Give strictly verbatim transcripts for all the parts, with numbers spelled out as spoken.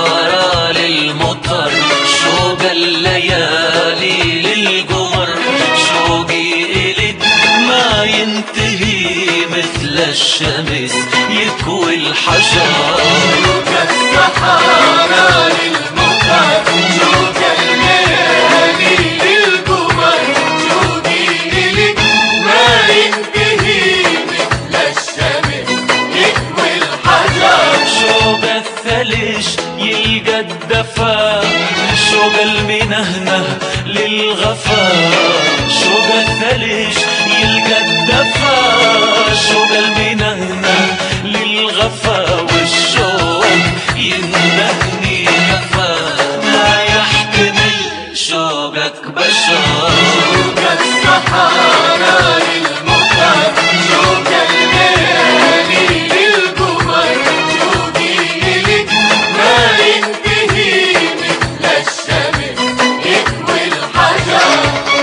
الصحارى للمطر، شوق الليالي للقمر، شوقي إلك ما ينتهي مثل الشمس يكوي الحجر. شوق الصحارى للمطر، شوق الليالي للقمر، شوقي إلك ما ينتهي مثل الشمس يكوي الحجر. شوق الثلج يلقى الدفا، شوق المنهنه للغفا، شوق الثلج يلقى الدفا، شوق المنهنه للغفا، والشوق يندهني كفا، ما يحتمل شوقك بشر. شوق الصحارى للمطر، شوق الليالي للقمر، شوقي إلك ما ينتهي مثل الشمس يكوي الحجر.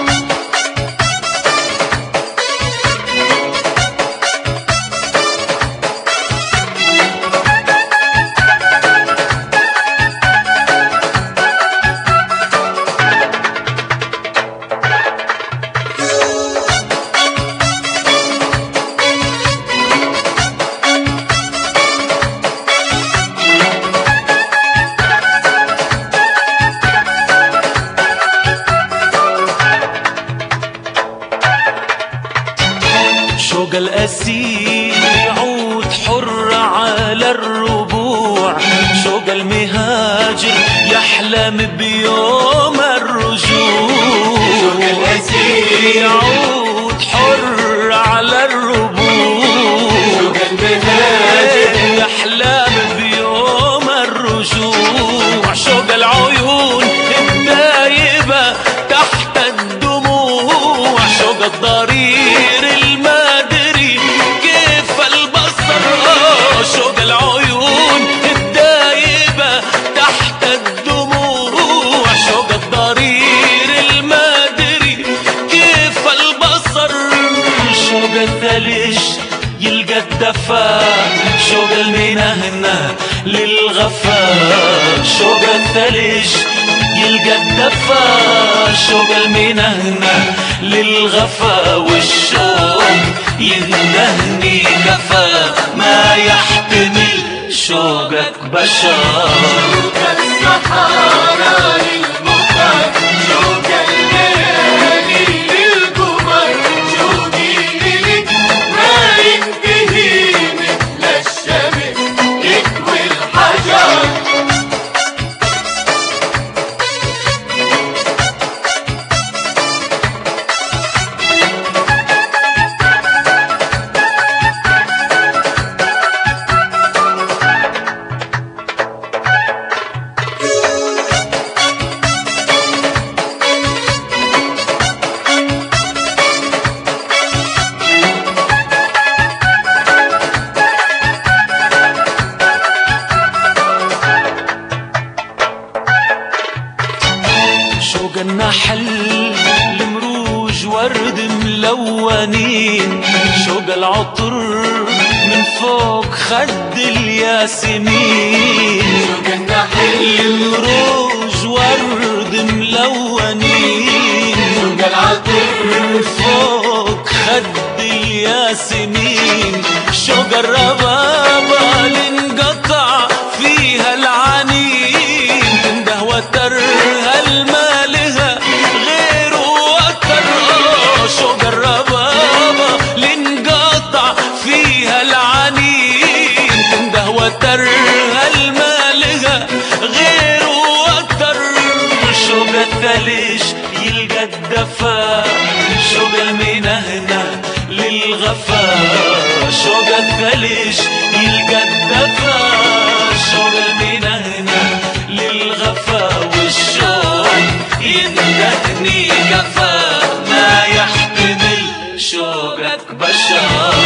شوق الأسير يعود حر على الربوع، شوق المهاجر يحلم بيوم الرجوع، شوق الأسير يعود حر على الربوع، شوق المهاجر يحلم بيوم الرجوع، شوق العيون الدايبة تحت الدموع، شوق الضرير المادري كيف البصر، شوق العيون الدايبة تحت الدموع، شوق الضرير المادري كيف البصر، شوق الثلج يلقى الدفا، شوق المنهنه للغفا، شوق الثلج يلقى الدفا، شوق المنهنه للغفا، والشوق يندهني كفا، ما يحتمل شوقك بشر. شوق الصحارى للمطر، شوق الليالي للقمر، شوقي إلك ما ينتهي مثل الشمس يكوي الحجر. شوق النحل المروج ورد ملونين، شوق العطر من فوق خد الياسمين، شوق النحل المروج ورد ملونين، شوق العطر من فوق خد الياسمين، شوق الربابة لانقطع فيها العنين، تنده وترها المالها غير وتر، شوق الربابة لانقطع فيها العنين، تنده وترها المالها غير وتر، شوق الثلج يلقى الدفا، شوق المنهنه للغفا، شوق الثلج يلقى الدفا، شوق المنهنه للغفا، والشوق يندهني كفا، ما يحتمل شوقك بشر.